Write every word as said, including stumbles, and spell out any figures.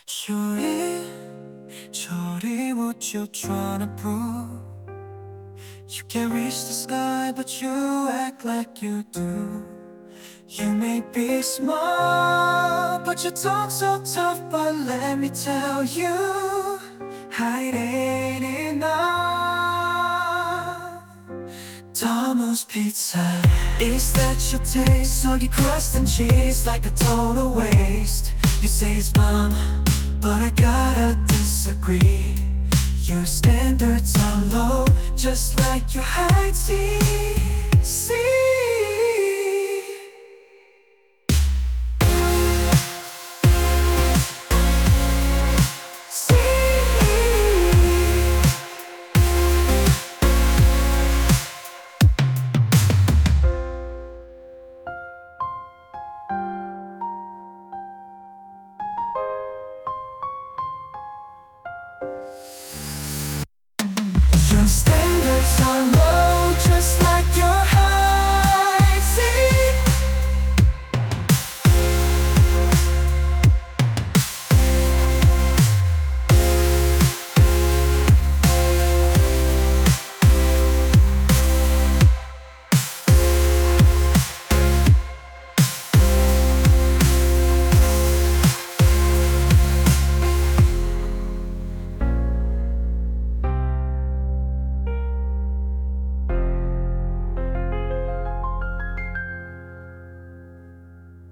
Shorty, shorty, what you tryna prove? You can't reach the sky, but you act like you do. You may be smart, but you talk so tough. But let me tell you, height ain't enough. Domino's Pizza, is that your taste? Soggy crust and cheese like a total waste. You say it's bomb, but I gotta disagree. Your standards are low, just like your height. See, see. Just stay